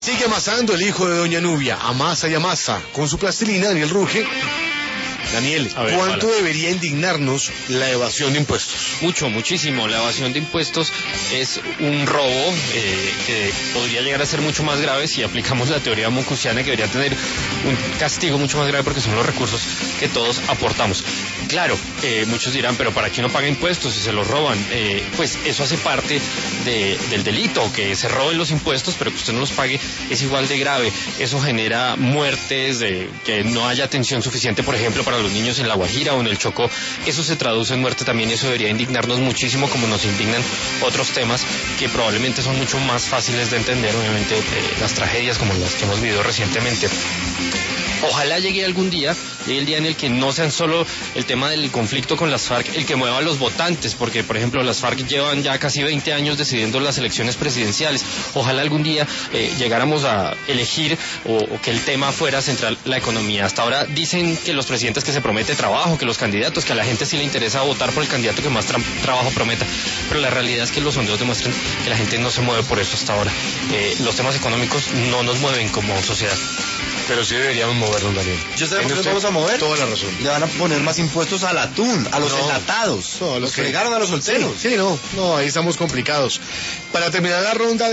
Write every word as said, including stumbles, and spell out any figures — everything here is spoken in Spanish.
Sigue amasando el hijo de doña Nubia, amasa y amasa. Con su plastilina, Daniel ruge. Daniel, ver, ¿cuánto para. debería indignarnos la evasión de impuestos? Mucho, muchísimo. La evasión de impuestos es un robo eh, que podría llegar a ser mucho más grave si aplicamos la teoría moncusiana, que debería tener un castigo mucho más grave porque son los recursos que todos aportamos. Claro, eh, muchos dirán, pero ¿para qué no paga impuestos si se los roban? Eh, pues eso hace parte de, del delito, que se roben los impuestos, pero que usted no los pague es igual de grave. Eso genera muertes, de, que no haya atención suficiente, por ejemplo, para los niños en La Guajira o en el Chocó. Eso se traduce en muerte también, y eso debería indignarnos muchísimo, como nos indignan otros temas que probablemente son mucho más fáciles de entender, obviamente, eh, las tragedias como las que hemos vivido recientemente. Ojalá llegue algún día, llegue el día en el que no sean solo el tema del conflicto con las FARC el que mueva a los votantes, porque por ejemplo las FARC llevan ya casi veinte años decidiendo las elecciones presidenciales. Ojalá algún día eh, llegáramos a elegir o, o que el tema fuera central la economía. Hasta ahora dicen que los presidentes que se promete trabajo, que los candidatos, que a la gente sí le interesa votar por el candidato que más tra- trabajo prometa, pero la realidad es que los sondeos demuestran que la gente no se mueve por eso hasta ahora. Eh, los temas económicos no nos mueven como sociedad. Pero sí deberíamos movernos, Daniel. ¿Yo sé por Tiene qué nos usted vamos a mover? Toda la razón. Le van a poner más impuestos al atún, a los No. enlatados, No, los que que- llegaron a los solteros. Sí, sí, no, no, ahí estamos complicados. Para terminar la ronda